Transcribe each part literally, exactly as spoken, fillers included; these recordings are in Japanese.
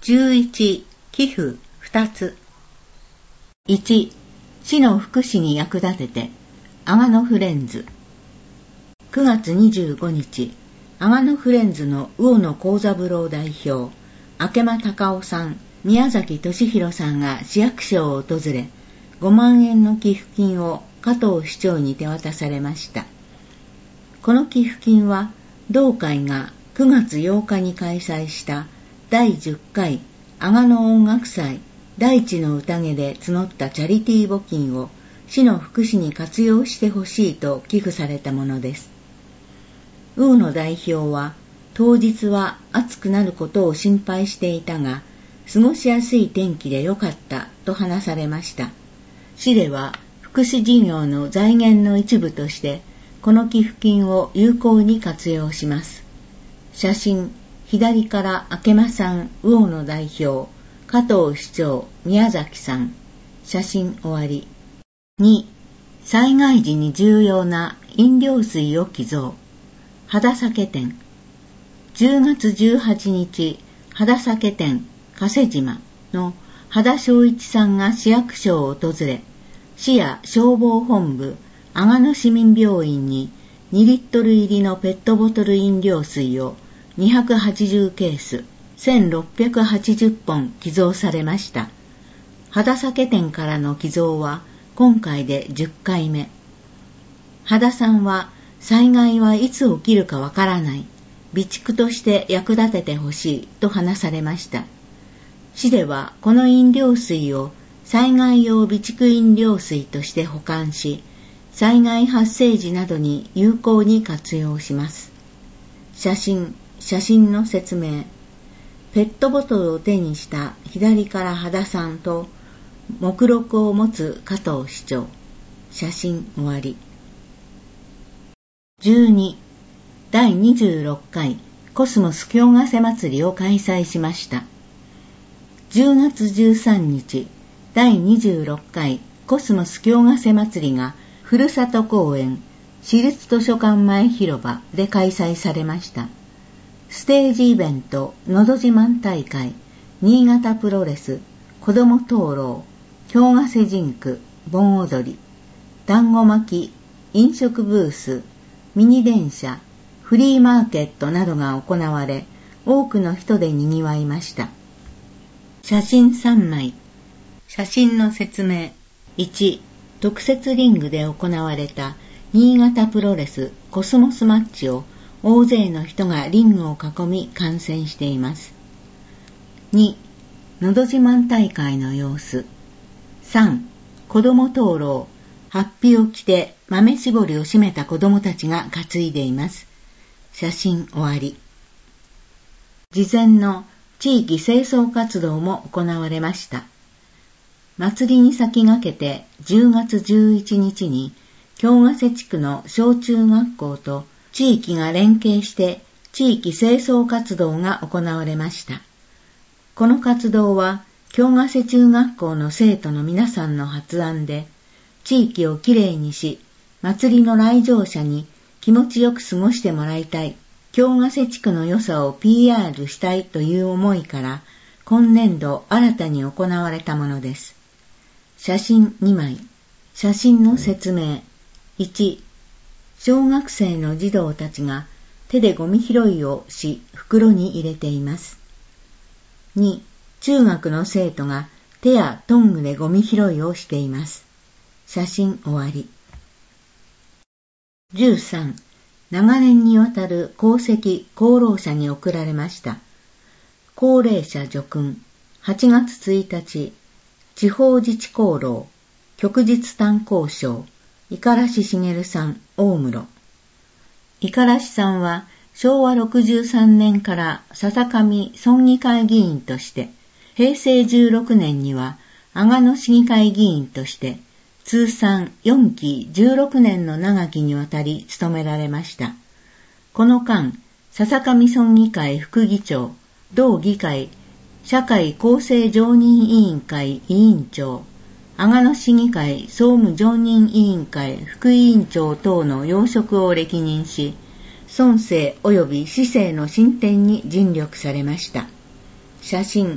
じゅういち、寄付ふたつ。いち、市の福祉に役立てて、阿賀野フレンズ。くがつにじゅうごにち、阿賀野フレンズの魚野幸三郎代表、明間隆夫さん、宮崎俊弘さんが市役所を訪れ、ごまんえんの寄付金を加藤市長に手渡されました。この寄付金は、同会がくがつようかに開催しただいじゅっかい阿賀野音楽祭大地の宴で募ったチャリティー募金を市の福祉に活用してほしいと寄付されたものです。魚野代表は、当日は暑くなることを心配していたが、過ごしやすい天気でよかったと話されました。市では福祉事業の財源の一部として、この寄付金を有効に活用します。写真、左から明間さん、魚野代表、加藤市長、宮崎さん。写真終わり。に、災害時に重要な飲料水を寄贈。肌酒店。じゅうがつじゅうはちにち、肌酒店、加瀬島の肌正一さんが市役所を訪れ、市や消防本部、阿賀野市民病院ににリットル入りのペットボトル飲料水をにひゃくはちじゅうケース、せんろっぴゃくはちじゅっぽん寄贈されました。肌酒店からの寄贈は今回でじゅっかいめ。肌さんは、災害はいつ起きるかわからない、備蓄として役立ててほしいと話されました。市ではこの飲料水を災害用備蓄飲料水として保管し、災害発生時などに有効に活用します。写真、写真の説明。ペットボトルを手にした左から肌さんと、目録を持つ加藤市長。写真終わり。じゅうに、だいにじゅうろっかいコスモス京ヶ瀬祭りを開催しました。じゅうがつじゅうさんにち、だいにじゅうろっかいコスモス京ヶ瀬祭りがふるさと公園、市立図書館前広場で開催されました。ステージイベント、のど自慢大会、新潟プロレス、子ども灯籠、京ヶ瀬ジンク、盆踊り、団子巻き、飲食ブース、ミニ電車、フリーマーケットなどが行われ、多くの人で賑わいました。写真さんまい。写真の説明。いち、特設リングで行われた新潟プロレスコスモスマッチを大勢の人がリングを囲み観戦しています。に、のど自慢大会の様子。さん、子ども灯籠、ハッピを着て豆絞りを締めた子どもたちが担いでいます。写真終わり。事前の地域清掃活動も行われました。祭りに先駆けてじゅうがつじゅういちにちに京ヶ瀬地区の小中学校と地域が連携して地域清掃活動が行われました。この活動は京ヶ瀬中学校の生徒の皆さんの発案で、地域をきれいにし、祭りの来場者に気持ちよく過ごしてもらいたい、京ヶ瀬地区の良さを ピーアール したいという思いから、今年度新たに行われたものです。写真にまい。写真の説明。いち、小学生の児童たちが手でゴミ拾いをし袋に入れています。に、中学の生徒が手やトングでゴミ拾いをしています。写真終わり。じゅうさん、長年にわたる功績功労者に贈られました。高齢者叙勲、はちがつついたち、地方自治功労、旭日炭鉱賞、五十嵐茂さん、大室。五十嵐さんはしょうわろくじゅうさんねんから笹上村議会議員として、へいせいじゅうろくねんには阿賀野市議会議員として、通算よんきじゅうろくねんの長きにわたり務められました。この間、笹上村議会副議長、同議会社会公正常任委員会委員長、阿賀野市議会総務常任委員会副委員長等の要職を歴任し、村政及び市政の進展に尽力されました。写真、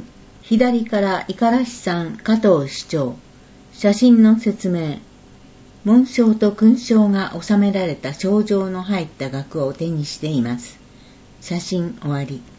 左から五十嵐さん加藤市長、写真の説明、紋章と勲章が収められた賞状の入った額を手にしています。写真終わり。